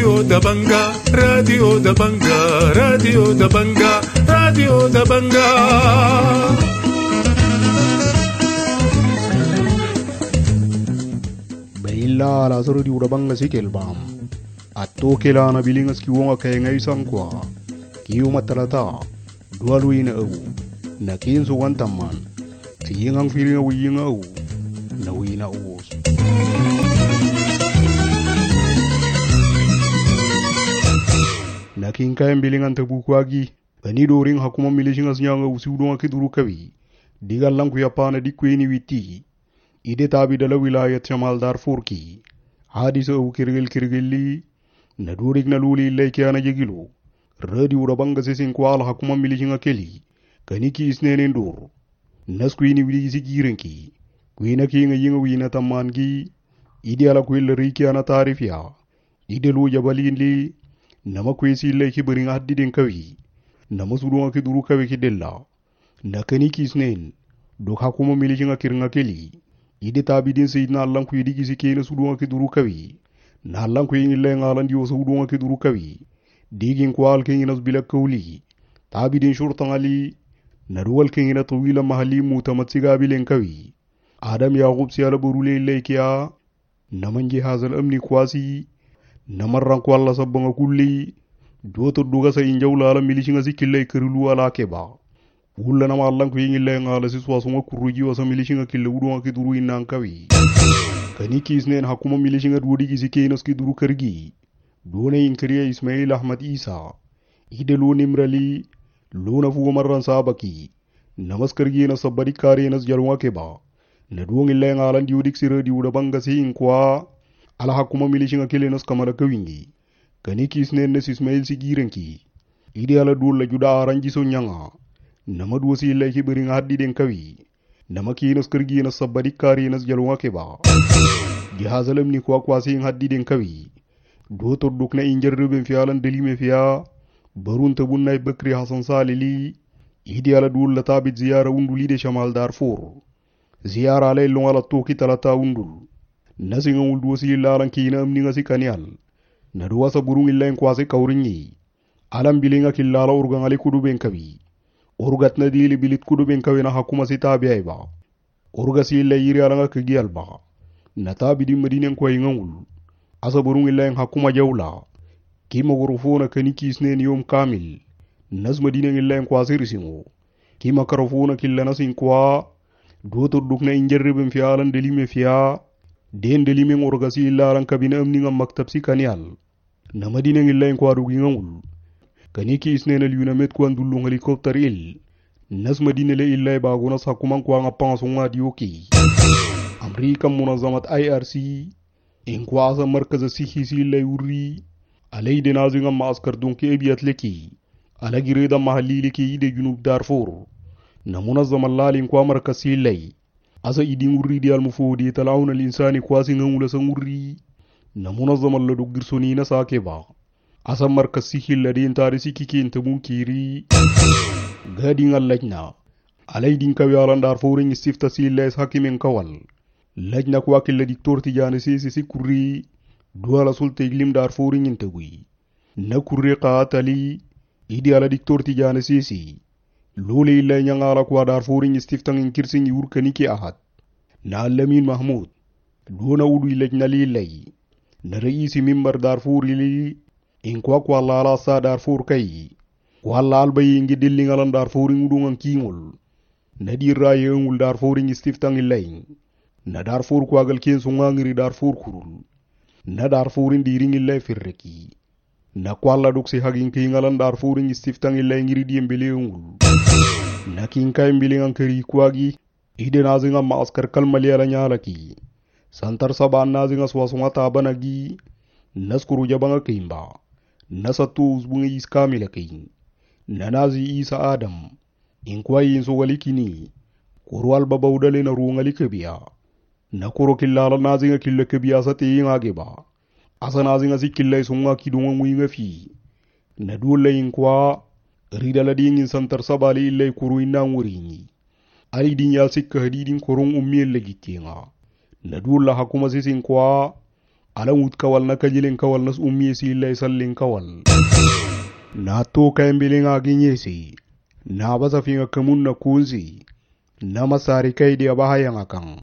Radio da Banga, Radio da Banga, Radio da Banga, Radio da Banga. Baila la Radio da Banga sikelbam. Atto kelana bilingas kiwonga kay ngay sangkwa. Kiyo matalata. Dualuin au. Nakin suwan taman. Tiyingang filinga wiyinga au. Nawina uos. Nakin kayan bilingan tabukwagi. Panido ring hakuma milishingas nyanga usiudonga kiduru kawi. Digal lang kuyapana di kweni witi. Ide tabi dala wilayat Shamal Darfur ki. Hadisa au kirgil nadurik na luli illay kiana jegilo. Radio da Banga sisin kwala hakuma milishinga keli. Kaniki isnenen dur. Nas kweni wili sigirenki. Kwena kinga yinga wina tamangi. Ide ala kwella riki ana tarifya. Ide lu jabalin li. Nama kwesi illay ki bering haddi den kawi. Nama sudunga ki duru kawi ki della. Na kaniki isnen. Dok hakuma milishinga kiringa keli. Ide tabi din sayidna allan ku yidi kisi kena sudunga ki duru kawi. Na allan ku yin illay ngalan diyo sudunga ki duru kawi. Digin kwal kenginas bila kawli. Tabi din shurtan ali. Naruwal kengina tawila mahali mutamatsiga bilen kawi. Adam Yaqub siyala burule illay kiya. Naman jihazal amni kwasi. Namarran kwalla sabbanga kulli. Doto duga sa injawla ala milishinga sikillay kirilu ala keba. Ulla nama allan ku yin illay ngala siswasunga kuruji wasa milishinga kille udunga ki duru innan kawi. Kaniki isnen hakuma milishinga duwadi kisi kenas ki duru kargi. Dona inkariya Ismail Ahmad Isa. Ide lo nimrali. Lona fugo marran sabaki. Namaskargi na sabari kare nas jalwa keba. Naduang illay ngalan diudik si Radio da Banga si inkwa. Ala hakuma milishinga kile nas kamara kawingi. Kaniki isnen nes Ismail si girenki. Ide ala dul la juda aranji so nyanga. Nama duwa si illay ki bering haddi den kawi. Nama ki nas kargi nas sabari kare nas jalwa keba. Jihazalam ni kwa si haddi den kawi. Dotor dukna injarreben fialan delime fiya. Barun tabunnay Bakri Hassan Salili. Idi ala dul la tabit ziyara unduli de Shamal Darfur. Ziyara ala ilong ala toki talata undul. Nasi nga uldu wasi ilalang kina amni nga si kanyal. Naduwa sa burung ilayin kwasi kauringi. Alam bilinga kilala urgang ali kuduben kawi. Urgat na dili bilit kuduben kawi na hakuma si tabi ay ba. Urga si ilay iri ala nga kagiyal ba. Natabi di madinang kwa ingangul. Asa burung ilayin hakuma jawla. Kima gorofona kaniki isnen yom kamil. Nas madinang ilayin kwa sirisingo. Kima karofona killa nasin kwa. Dotor dukna injarreben fialan delime fiya. Den delime orgasi ilalang kabina amni nga maktab si kanyal. Na madinang ilayin kwa rugingangul. Kaniki isnen alyunamet kwa ndulung helikopter il. Nas madinale ilay bagunas hakuman kwa nga pangasunga diyoki. Amerika munazamat IRC. Inkwa asa markaza sihisi ilay uri. Alay denazinga maaskar dunki ebiyat leki. Ala gireda mahalli leki ide junub Darfur. Na munazzama lali inkwa markasi ilay. Asa idin uri di almufodi talauna linsani kwasi ngangula sa uri. Na munazzama ladu girsoni na sake ba. Asa markasi hilla di intarisi kiki intabun kiri. Gadi nga lajna. Alay din kawialan Darfurin istifta si ilay hakimen kawal. Lajna kwa killa diktor tijani si kuri. Duala sulte iglim Darfurin intagui. Na kurre qaatali. Idi ala diktor tijani si. Lole illay nyangala kwa Darfurin istiftang inkirsin yur kaniki ahad. Na Alamin Mahmud. Dona udu ilajna li illay. Na raisi mimbar Darfur ili. Inkwa kwa lala sa Darfur kai. Kwa lalbayi ingi dillingalan Darfurin udungan kingul. Na dirraye ungul Darfurin istiftang illay. Na Darfur kwa galkin sungangiri Darfur kurul. Na Darfurin diring illay firreki. Na kwalla duksi hagin kingalan Darfurin istiftang illay ngiri diembele ungul. Na kinka imbilingan keri kwagi. Ide nazinga maaskar kalmali ala nyalaki. Santar saban nazinga swasunga tabanagi. Naskuru jabanga kimba. Nasatu uzbungi iskamila kin. Na nazi Isa Adam. Inkwa yinso walikini. Kurwal babaudale na ruungali kebiya. Na kuro killala nazinga killa kebiya sa tiyinga geba. Asa nazinga si killa isunga kidunga nguinga fi. Na dula inkwa. Ridala dingin santar sabali illay kuru inna nguringi. Ali din yal sikka hadidin kurung ummiyel legittinga. Na dula hakuma sisin kwa. alan wut kawal na kajilin kawal nas umyesi illay sallin kawal na to kaymbilin aginyesi na basa finga kamun na kunzi na masari kai dia bahayang akang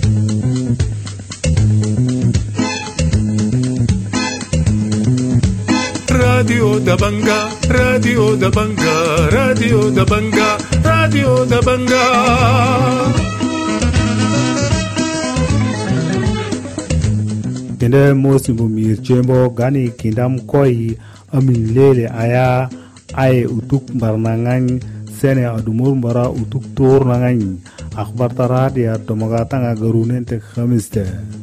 Radio da Banga, Radio da Banga, Radio da Banga, Radio da Banga. Kende mosi bumir chembo gani kindam koi amin lele aya ay utuk barnangan sene adumur bara utuk tor nangan akhbar taradia tomagata nga garunen te khamiste.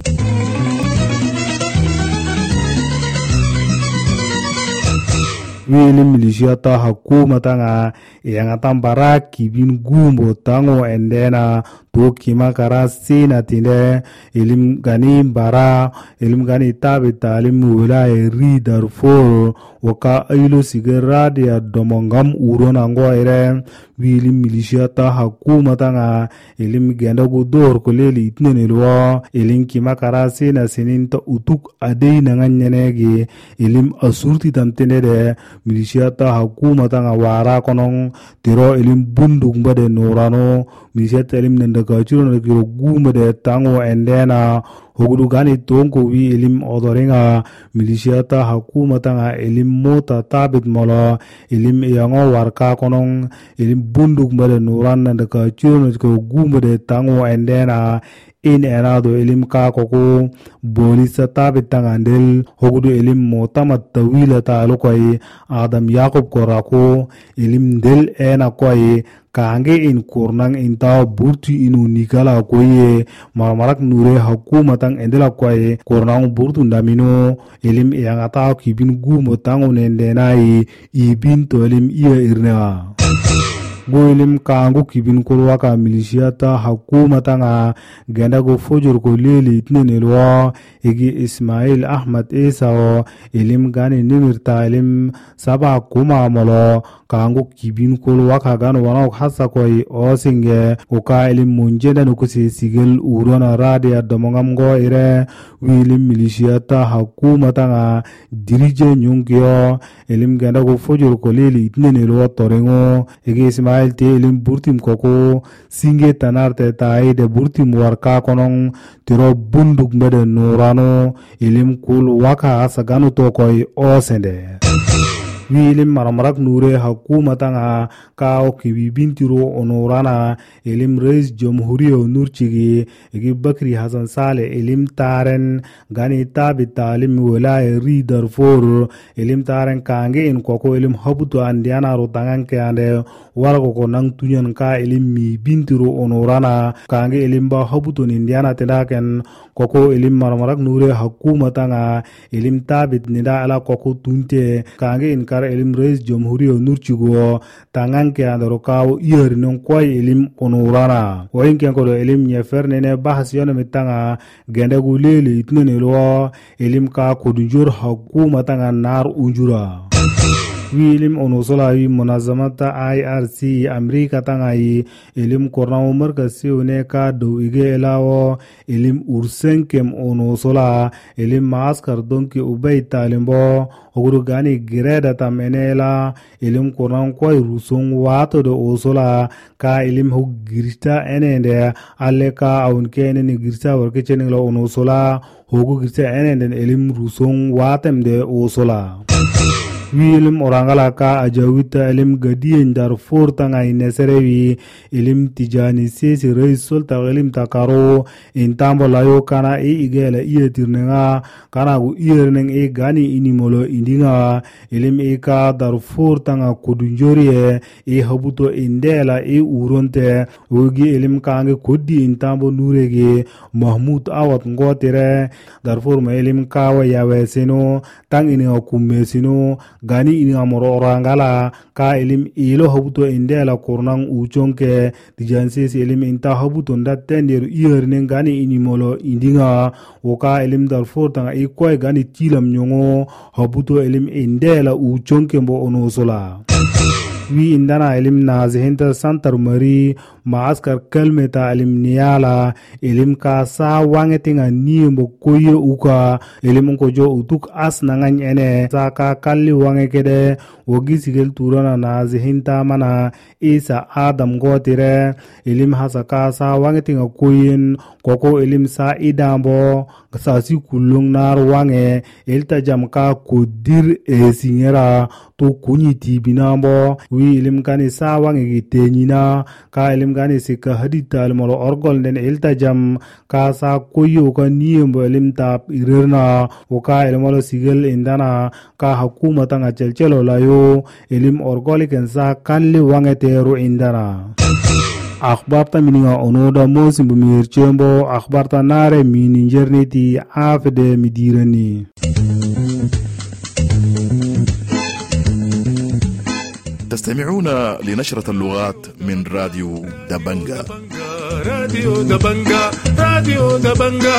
Wili milisya ta hakumata nga yang atambara kibin gumbo tango endena to kima kara sina tinde ilim gani bara ilim gani tabi talim wila eri Darfur waka ailo sigara dia domongam urona ngo ere wili milisya ta hakumata nga ilim genda gudor koleli itnenelwa ilim kima kara sina sininta utuk adei nanganyenegi ilim asurti tamtene de milisya ta hakumata nga wara konong tiro ilim bunduk mbade norano milisya ta ilim nendakachiro na kiro gumbade tango endena hogudu gani tonko wi ilim odoringa milisya ta hakumata nga ilim mota tabit molo ilim yango warka konong ilim bunduk mbade noran nendakachiro na kiro gumbade tango endena in enado ilim ka koko bolisa tabit tangandel hogudu ilim motama tawila ta alokoi Adam Yakob korako ilim del ena koi kange in kornang inta burtu inu nikala koye marmarak nure hakumatang endela koye kornang burtu ndamino ilim yangata kibin gumo tango nendenai ibin to ilim iya irna goilim kangu kibin kurwaka milisiyata hakumata nga genda go fojor ko leli itnenelwa igi Ismail Ahmad Esao ilim gani nimirta ilim saba kuma molo kangu kibin kurwaka gano wanok hasa koi osinge uka ilim munjenda nukusi sigel urona radia domongam go ire wilim milisiyata hakumata nga dirije nyungkyo ilim genda go fojor ko leli itnenelwa torengo igi Ismail te ilim burtim koko singe tanarte tai de burtim warka konong tiro bunduk mbede norano ilim kul waka asaganu tokoi osende wilim maramarak nure hakumata nga kao kiwi bintiro onorana ilim reis jamhuriyo nurchigi igi Bakri Hassan Saleh ilim taren gani tabi talim wilaya ri Darfur ilim taren kange in koko ilim habuto andiana rotangan ke ande warago ko nang tunyan ka ilim mi bintiro onorana kange ilim ba habuto indiana tedaken koko ilim maramarak nure hakumata nga ilim tabit nida ala koko tunte kange in kar ilim reis jamhuriyo nurchigo tangan ke andaro kawo iyari non kwai ilim onorana wain ken ko ilim nyefer nene bahas yone mitanga gende guleli itnenelo ilim ka kodunjur hakumata nga nar unjura wilim onosola wi munazamata IRC Amerika tangai ilim kornao markasi une ka do ige elawo ilim ursenkem onosola ilim maskar donki ubay talimbo oguru gani gireda tamenela ilim kornao koy rusong wato do osola ka ilim hu girta enende alle ka aunke ni girta worke cheninglo onosola hogu girta enende ilim rusong watem de osola wilim orangala ka ajawita ilim gadien Darfur tanga ineserewi ilim tijani sesi reis solta ilim takaro intambo layo kana igela tirnenga kana gu neng gani inimolo indinga ilim ka Darfur tanga kudunjori habuto indela uronte ugi ilim kange kodi intambo nurege Mahmud Awad ngotere Darfur ma ilim kawa yaweseno tang ini kumesino gani ini amoro orangala ka ilim ilo habuto indela kornang uchonke dijansis ilim inta habuto ndatenderu iyerne gani ini molo indinga woka ilim Darfur tanga ikoy gani tilam nyongo habuto ilim indela uchonke mbo onosola wi indana ilim nazihinta santar mari maaskar kalmeta ilim niyala ilim ka sa wangetinga niembo koyo uka ilim ko jo utuk as nangan ene saka kalli wange kede wogi sigel turana nazihinta mana isa adam gotire ilim hasaka sa wangetinga koyin koko ilim sa idambo sa si kulung nar wange ilta jamka kodir esingera to kunyi tibinambo wi ilim kani sa wange gitenyina ka ilim kani sika hadita almolo orgol den ilta jam ka sa koyo ka niembo ilim tap irerna oka ilmolo sigel indana ka hakuma tanga chelchelo layo ilim orgoli ken sa kalli wange tero indana akhbarta mininga onoda mosi bumir chembo akhbarta nare mini jerneti afde midirani تستمعون لنشرة اللغات من راديو دبنجا. راديو دبنجا راديو دبنجا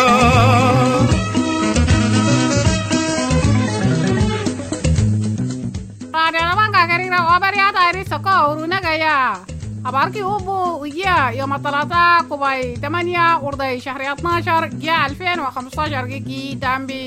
راديو دبنجا كريرا وبرياتا إريسكو ورونغايا أباركي أبو ويا يوم الثلاثاء كوباي 8 وردي شهر 12 جاء 2015 جيجي دامبي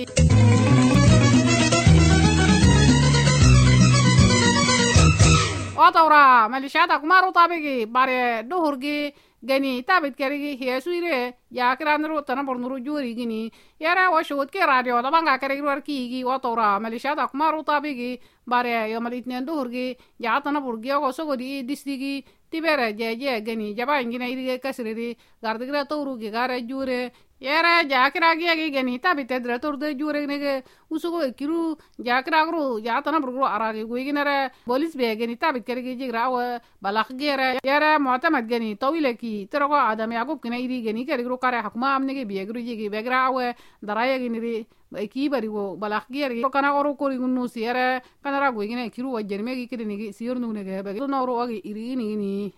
وطورا مليشياتا كمارو طابقي باري دهورجي gani tabit kerigi hiya suire ya kiranru tanabur nuru juri gini yara washut ke radio da banga kerigi warki gi watora malisha da kumaru tabigi bare yo malitnen duhurgi ya tanabur gi go sogodi distigi tibere jeje gani jaba ingina irige kasriri gardigra toru gi gare jure yara jakira gi gani tabit edra torde jure nege usugo kiru jakira gru ya tanabur gru aragi guiginere bolis be gani tabit kerigi jigra wa balakh gere yara mu'tamad gani tawile ترى عدم يعقوب كنا يدي جني كريرو كاره حكما أمني بيجرو يجي بيجرا أو دراية جنري كي بريو بلاخير كنا أورو كوري كنو سيارة كنا راقوي كنا كيرو وجرمي كي كده سير نونه بيجرو نورو أجي إيريني ني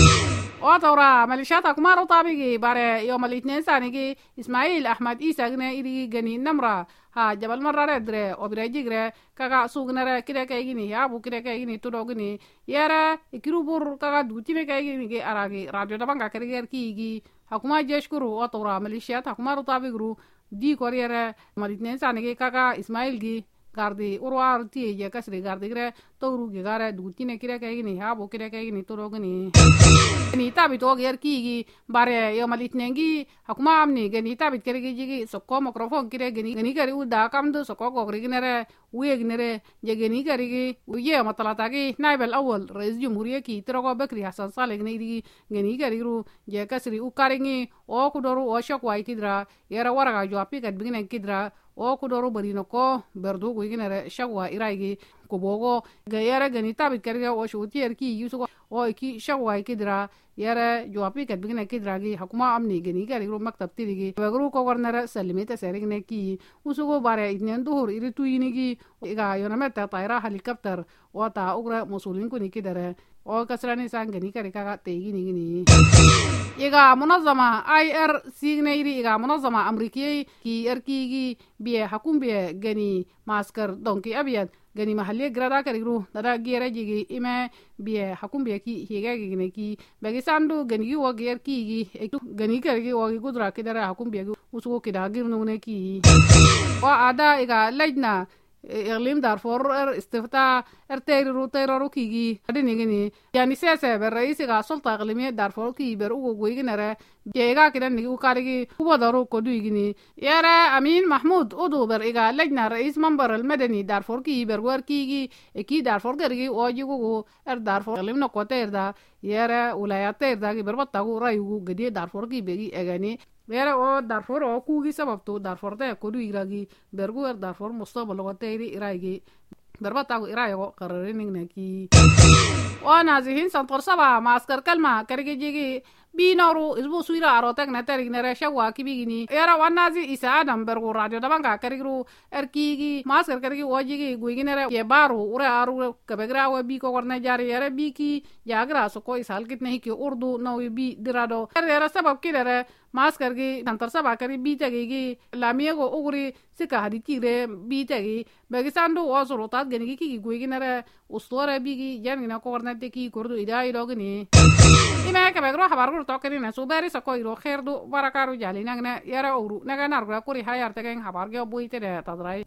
أو تورا مليشات حكما رو طابقي باره يوم الاثنين سانيجي إسماعيل أحمد إيسا كنا يدي جني نمرة ها جبل مرة ردرة أو بريجي غرة كاكا سوغنرة كده كايجيني يا أبو كده كايجيني تروغني يارا كيرو بور كاكا دوتي مكايجيني كي أراغي راديو دبان كاكريجر كيجي حكما جيشكرو أو تورا مليشيات حكما رو طابقرو دي كوريرة مالتنين سانيجي كاكا إسماعيل جي gardi urwar tie je kasri gardi gre toru ge gare dutine kire kay ni habo kire kay ni torogni ni tabit o ger ki bare yo malitnengi hakuma amni geni tabit kire ge sokko mikrofon kire geni kare uda kamdu sokko go rignere uyegnere je geni kare ge uye matalata ge naibal awal rais jumhuriya ki trogo bakri hasan saleh ni geni kare ru je kasri u karingi o kudoru o shokwa ikidra yara waraga jo apikat bigina kidra o kudoro barino ko berdu go iginere shagwa iraigi ko bogo ga yara gani tabit karga o shutier ki yusugo o ki shagwa ikidra yara joapi kat bigina kidra gi hakuma amni gani gari ro maktab tirigi bagru ko warnara salimeta serigne ki usugo bare idnen duhur iritu yinigi ga yonameta tayra helicopter o ta ugra musulin ko nikidare o kasrani sangani kari kaga teigini gini iga munazama IRC gneyri iga munazama amrikiyi ki erkigi biye hakum biye gani maskar donki abiyad gani mahalli grada karigru dada gira jigi ime biye hakum biye ki higa gine ki bagi sandu gani gi wogi erkigi ektu gani karigi wogi gudra kidara hakum biye usugo kida girnu ne ki wa ada iga lajna إقليم دارفور استفتاء ارتيرو تيرو كيجي هذين يجني يعني سياسة بالرئيس كا سلطة إقليمية دارفور كي برؤو كويجي نرى جيجا كده نيجو كاريجي هو دارو كدو يجني يرى أمين محمود أدو برئيجا لجنة رئيس منبر المدني دارفور كي برغور كيجي كي دارفور كريجي واجيكو دارفور إقليم نقطة دا يرى ولايات دا كي بربطاقو رايو جدي دارفور كي بيجي أغاني Vera o Darfur o kugi sabab to Darfur te kodu iragi bergu Darfur mustaqbal o teeri iragi berbata ko irayo qararin neki o nazihin santor saba maskar kalma karige jigi binoru isbu suira arotak na tarik na rashawa kibigini era wanazi isa adam bergu radio dabanga karigru erkigi maskar karigi wajigi guiginere ye baru ure aru kabegra wa bi ko warna jari era biki jagra so ko isal kitne ki urdu nawi bi dirado era sabab kidere maskar gi santor saba kari bi tagi lamiego uguri sika hadikire bi tagi bagisandu wasuru tat geni ki guiginere ustore bigi janina ko ندكي كردو إداي لوغني إما كبيرو حبارو توكني نسوبري سكويرو خيردو بركارو جالي نغنا يرا أورو نغا نارغا كوري هايار تكين حبارجو بويته ده تدراي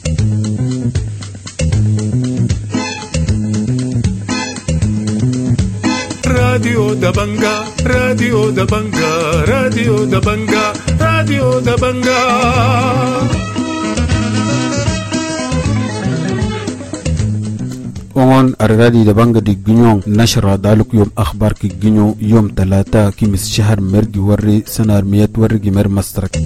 Radio Dabanga, Radio Dabanga, Radio Dabanga, Radio Dabanga. أون الراديو دبانغ دي جنيون نشر دالك يوم أخبار كي جنيو يوم 3 كيمس شهر مرجي وري سنار ميات ورقي مر مسترك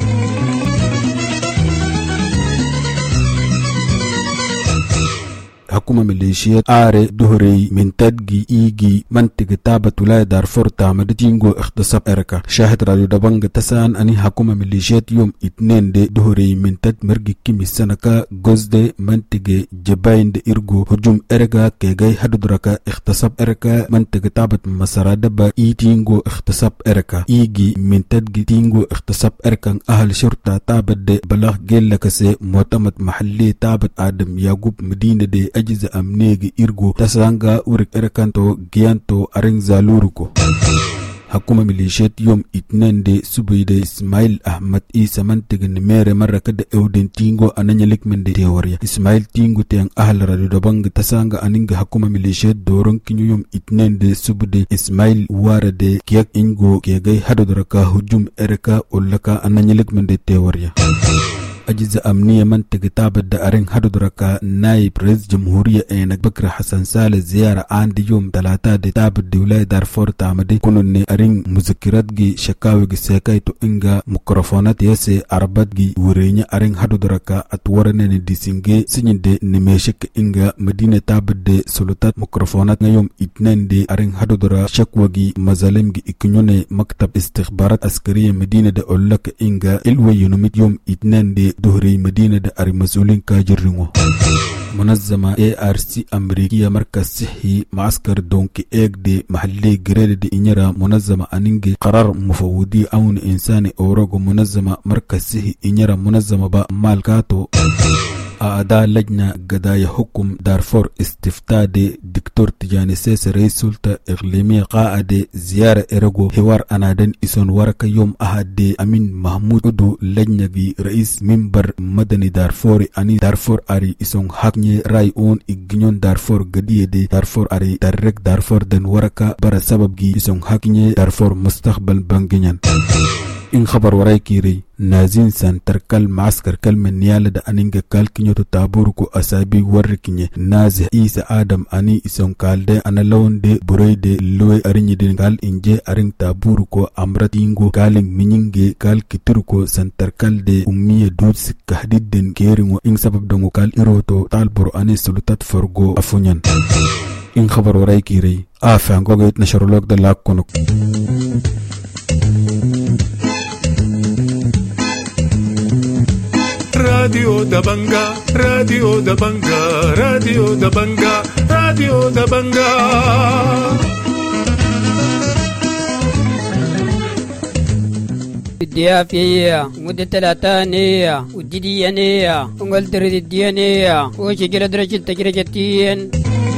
حكومة ميليشيات آري دهري من تدقي إيجي منطقة تابة ولاية دارفور تعمد تينغو اختصاب إركا شاهد راديو دبانغ تسان أني حكومة ميليشيات يوم 2 دي دهري من تد مرقي كيمي سنكا غوز دي منطقة جباين دي إرغو هجوم إركا كيغاي حدودركا اختصاب إركا منطقة تابة مسارا دبا إي تينغو اختصاب إركا إيجي من تدقي تينغو اختصاب إركا أهل شرطة تابة دي بلاغ جيل لكسي معتمد محلي تابة آدم ياغوب مدينة دي أجز أمنيجي إرغو تسانغا ورق إركانتو جيانتو أرنزا لوركو حكومة ميليشيات يوم 2 دي سبوي دي إسماعيل أحمد إيسا منطقة نمير مرة كده أودين تينغو أنانياليك من دي تيوريا إسماعيل تينغو تيان أهل راديو دبانغ تسانغا أنينغ حكومة ميليشيات دورون كينيو يوم 2 دي سبو دي إسماعيل وارا دي كيك إنغو كيغاي حدو دركا هجوم إركا أولكا أنانياليك من دي تيوريا أجهزة أمنية منطقة تابة دارين حدودركا نايب رئيس جمهورية إنك بكر حسن سالة زيارة عند يوم 3 دي تابة دي ولاية دارفور تامدي كونوني أرين مذكرات جي شكاوي جي سيكايتو إنغا ميكروفونات يسي عربات جي ورينيا أرين حدودركا أتورنني دي سنجي سنين دي نميشك إنغا مدينة تابة دي سلطات ميكروفونات يوم 2 دي أرين حدودرا شكوى جي مظالم جي إكنيوني مكتب استخبارات عسكرية مدينة دي أولك إنغا إلوي ينومت يوم 2 دي دهري مدينة دا أري مسؤولين كاجرينو منظمة ARC أمريكية مركز صحي معسكر دونكي إيك دي محلي جريد دي إنيرا منظمة أنينجي قرار مفوضي أون إنساني أوروغو منظمة مركز صحي إنيرا منظمة با مالكاتو أعداء لجنة قضايا حكم دارفور استفتاء دي دكتور تجاني سيس رئيس سلطة إقليمية قاعدة زيارة إرغو حوار أنادن إسون ورك يوم أحد دي أمين محمود أدو لجنة بي رئيس منبر مدني دارفوري أني دارفور أري إسون حقني راي أون إجنون دارفور قدية دي دارفور أري ترك دارفور دن ورك برا سبب جي إسون حقني دارفور مستقبل بانجنان إن خبر وراي كيري نازين سان تركال معسكر كلمة نيالة دا أنينجا كال كنيو تتابوركو أسابي وركيني نازه إيسا آدم أني إسون كال دي أنا لون دي بروي دي لوي أريني دي كال إنجي أرين تابوركو أمرتينغو كالين مينينجي كال كتركو سان تركال دي أمية دود سكة حديد دين كيرينو إن سبب دونغو كال إروتو تالبرو أني سلطات فرغو أفونيان إن خبر وراي كيري آفانغو غيت نشرولوك دا لاكونوك Radio Dabanga, Radio Dabanga, Radio Dabanga, Radio Dabanga. الديافية مدة 3 والجديانية وقلترد الديانية وشجرة درجة تجرجتين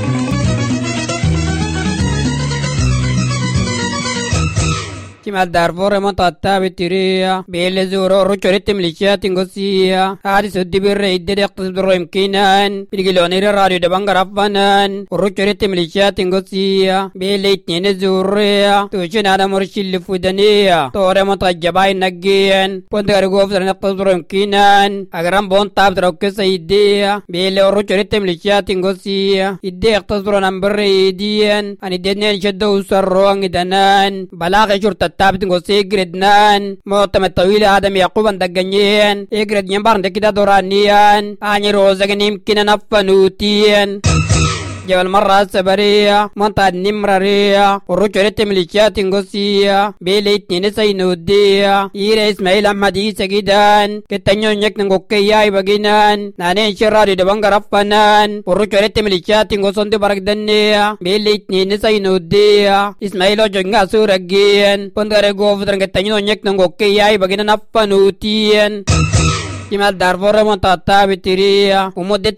كما دارفور منطقة بتريا بيل زورو رجعت مليشيات غوسيا هذه سد بالريد يقتصد يمكنان بيجلوني الراديو دبانغ رفنان ورجعت مليشيات غوسيا بيل اثنين زوريا توشن على مرشل فودانيا تور منطقة جباي نجيان بندر غوف يقتصد يمكنان اغرام بون تاب دروك سيديا بيل رجعت مليشيات غوسيا يدي يقتصد نمبر ريديان اني دنيا شدو سروان دنان بلاغ شرطة تابت نقصي جردنان معتمد طويل آدم يعقوب دقنيان إجرد ينبار كده دورانيان آني روزق يمكن نفنوتيان جبل مرة السبرية منطقة النمرارية ورجعت مليشيات نقصية بيليت نسي نودية إيرا إسماعيل أحمد إيسا جدان كتنيون يكن نقوكياي بغينان نانين شراري دبانغ رفنان ورجعت مليشيات نقصون دي برق دنية بيليت نسي نودية إسماعيل وجنغا سورجين بندر غوفدرن كتنيون يكن نقوكياي بغينان أفنوتين شمال دارفور منطقة بتريا ومدة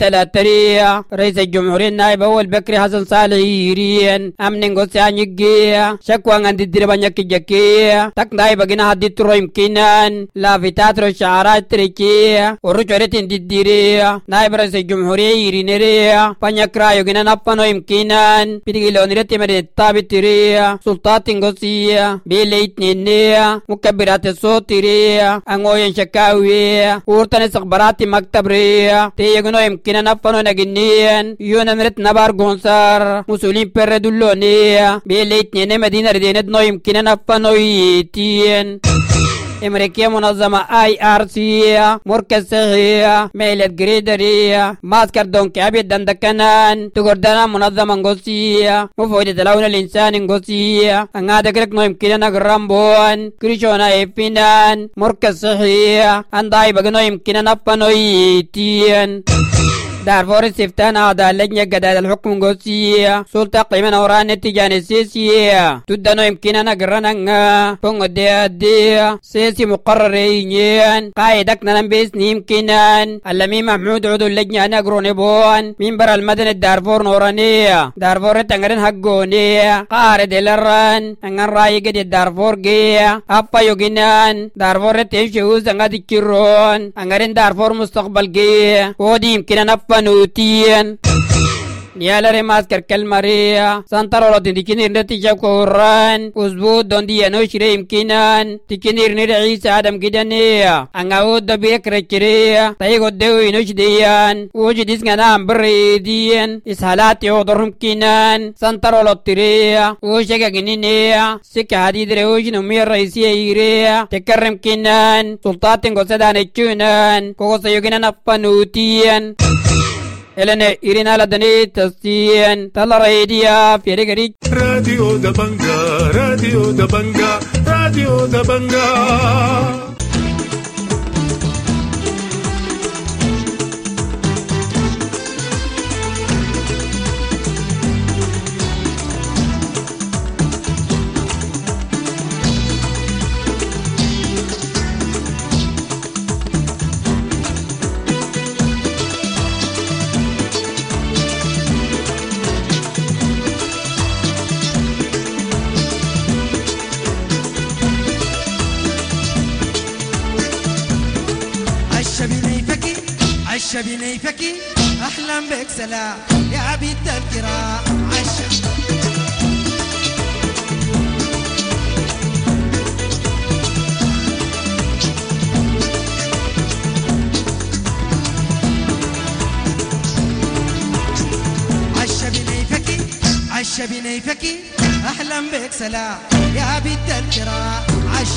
3 رئيس الجمهورية النائب أول بكري حسن صالح يرين أمن غوسيان يجيا شكوى عند الدربان يكجكيا تك نائب جنا هدي ترو يمكنان لا في تاترو شعارات تركيا ورجعت الدريا نائب رئيس الجمهورية يرينيريا بانيكرا يجنا نبانو يمكنان بيدقيلون رتي مريتا بتريا سلطات غوسيا بيليت نينيا مكبرات الصوت تريا أنغوين شكاويا ورتن سخبرات مكتب ريا تيجنو يمكن نفنو نجنيا يونمرت نبار غونسار مسؤولين بردولونيا بيليت نيني مدينة ردينت نو يمكن نفنو يتين امريكيه منظمه IRC مركز صحيه ميلت جريدريه ماسكر دونك ابيد دندكنان تقردنا منظمه غوسيه مفوجة لون الانسان غوسيه انغادا كرك نو يمكن نغرامبون كريشونا افينان مركز صحيه انداي بغنو يمكن نفنو يتين دارفور استفتان هذا لجنة جداد الحكم غوسية سلطة قيمة نوران التجاني السياسية تدنو يمكن أن أقرنا بونغ دي سياسي مقررين قايدك ننبيس يمكنان اللمي محمود عدو اللجنة نقروني بون منبر المدن دارفور نورانية دارفور تنغرن حقونية قارد الران انغن راي قد دارفور جيا أبا يوغنان دارفور تنشيوز انغا دكيرون انغرن دارفور مستقبل جيا ودي يمكن أن نوتين نيالا رماس كركل ماريا سانتارو تنكينير نتيجة كوران وزبود دون دي نوشري يمكنان تكينير نرعيس آدم كدانيا انغاود دبيك رجريا تايقو دوي نوش ديان وجديس غنام بريدين اسهالات يوضرهم كينان سانتارو تريا وشكا جنينيا سكا حديد روش نمي الرئيسية يريا تكرم كينان سلطات غسدان اتشونان كوكو سيوغنان افنوتين إلنا إيرينا لدني تسين تلا راديو في رجري راديو دبنجا راديو دبنجا راديو دبنجا عش بنيفكي أحلم بك سلام يا عبيد الكرام عش بنيفكي أحلم بك سلام يا عبيد الكرام عش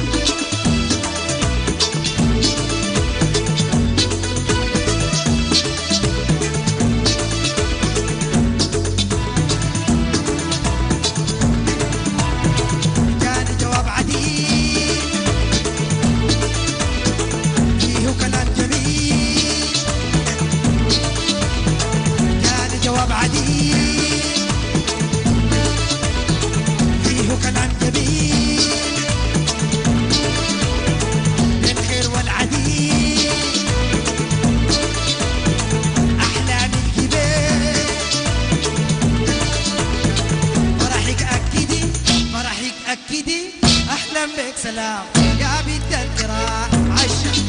سلام يا بنت الكرام عشا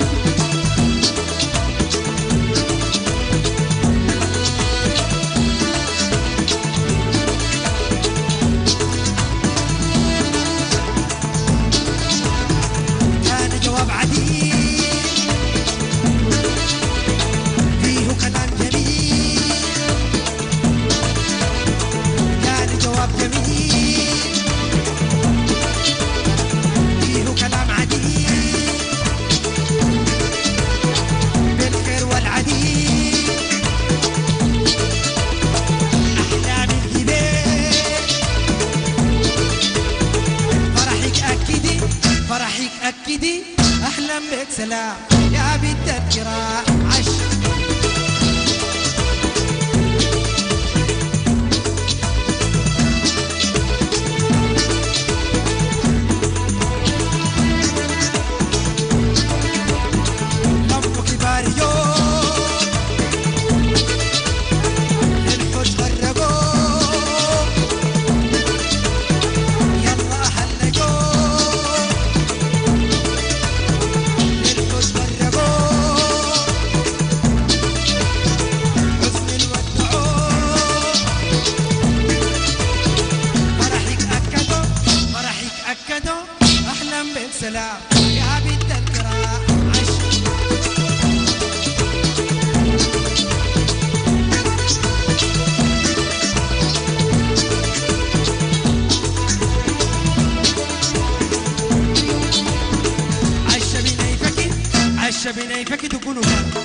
كان جواب عديد فيه كلام جميل كان جواب جميل أكدي أحلم بك سلام يا بنت الكرام عش لفك شبيني فكي تكونوا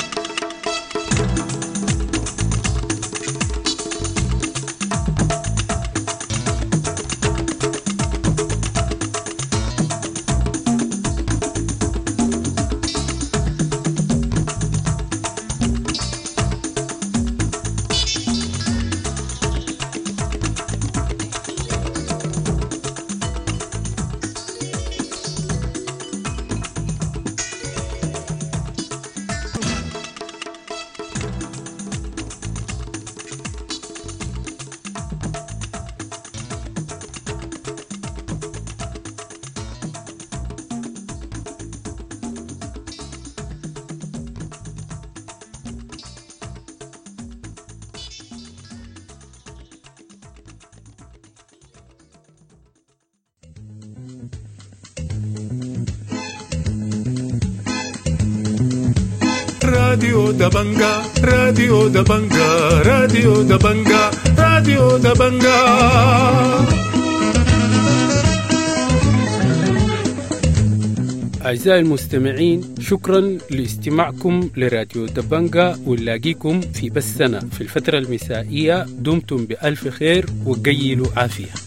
راديو دبنجا راديو دبنجا راديو دبنجا راديو دبنجا. أعزائي المستمعين، شكرا لاستماعكم لراديو دبنجا، ونلاقيكم في بثنا في الفترة المسائية. دمتم بألف خير وقيلوا عافية.